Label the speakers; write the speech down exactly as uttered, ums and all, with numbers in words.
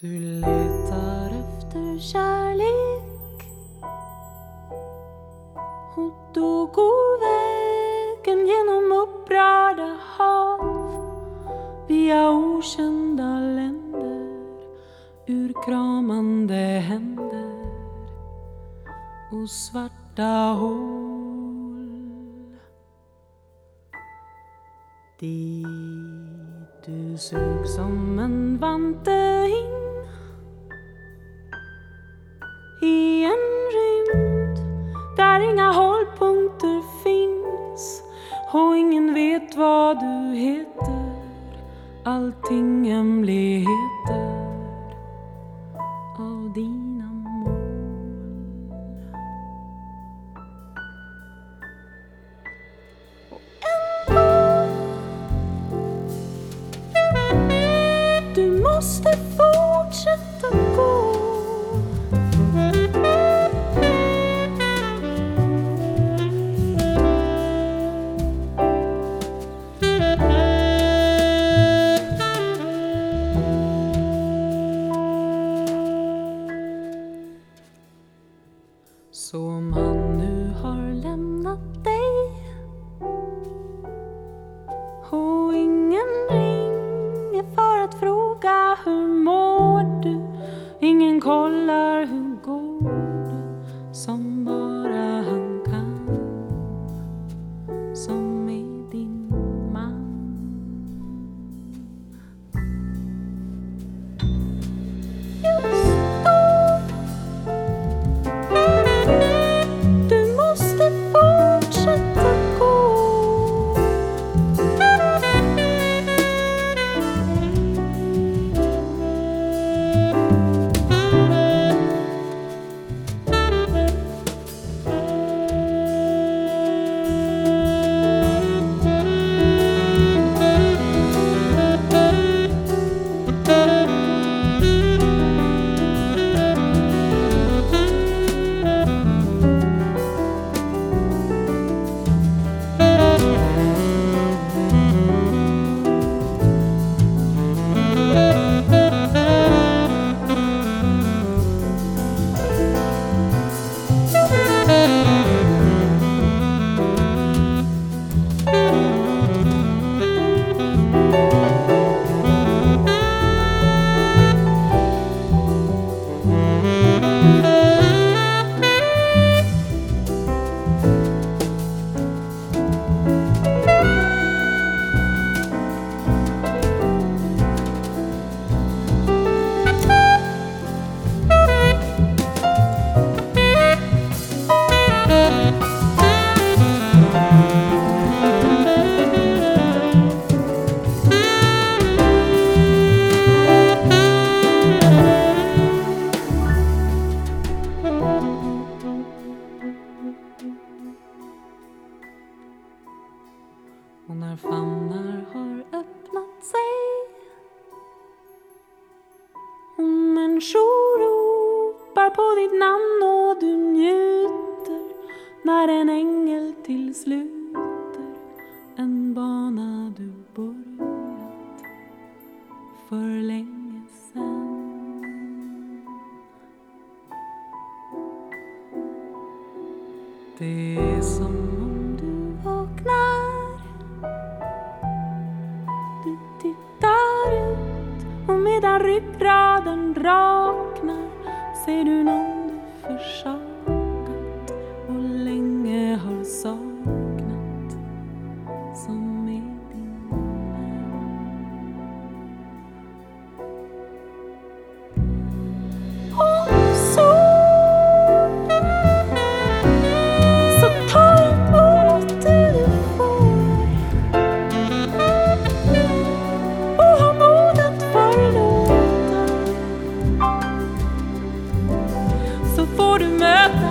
Speaker 1: Du letar efter kärlek och då går vägen genom upprörda hav, via okända länder, ur kramande händer och svarta hål. Dit du sög som en vante in i en rymd där inga hållpunkter finns och ingen vet vad du heter. Allting hemligheter av dina mål. Och ändå du måste fortsätta gå. Så om han nu har lämnat dig och ingen ringer för att fråga hur mår du, ingen kollar hur går det, som bara han kan, som är din man. Just och när famnar har öppnat sig och människor ropar på ditt namn och du njuter när en ängel tillsluter en bana du börjat för länge sedan. Det är som om du vaknar, du tittar ut och medan ryggraden raknar ser du någon du försakat och länge har saknat, som är din vän. Och så så ta emot det du får och ha mod att förlåta, så får du möta